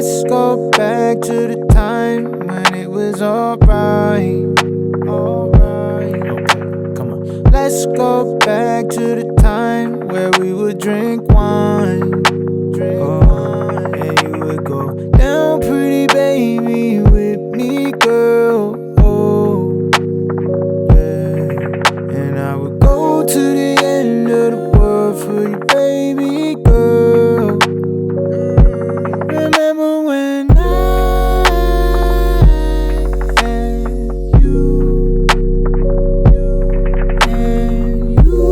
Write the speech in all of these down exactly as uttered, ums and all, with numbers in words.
Let's go back to the time when it was alright. Alright, okay, come on. Let's go back to the time where we would drink wine. Drink wine, and you would go down, pretty baby, with me, girl. Oh, yeah. And I would go to the end of the world for you, baby girl. Remember when I had you, and you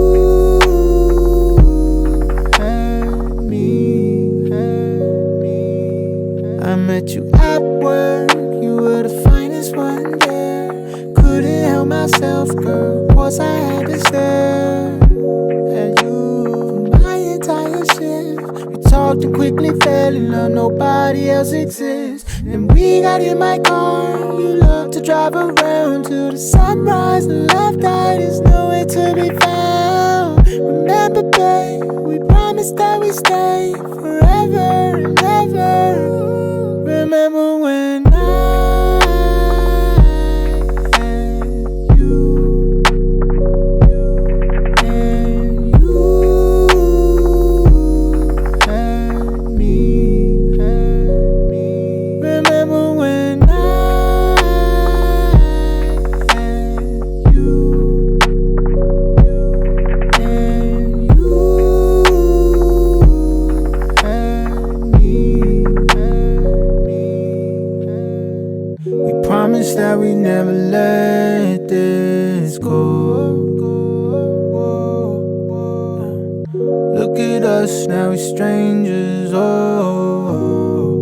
had me, had me. I met you at work, you were the finest one there. Couldn't help myself, girl, course I had to stare at you for my entire shift. We talked and quickly fell in love, nobody else exists. Then we got in my car, you love to drive around till the sunrise. The love died, there's nowhere to be found. Remember, babe, we promised that we stay forever and ever. Remember when I had you, and you had me, had me. Remember when I had you, and you had me, had me. We promised that we never let this go. Look at us now, we strangers. Oh,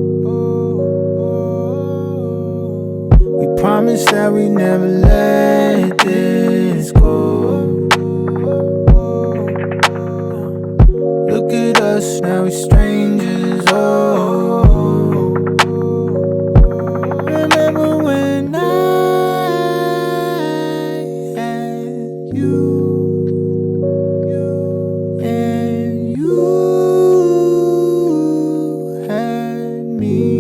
we promised that we never let this go. Look at us now, we strangers. Oh, remember when I had you, and you had me.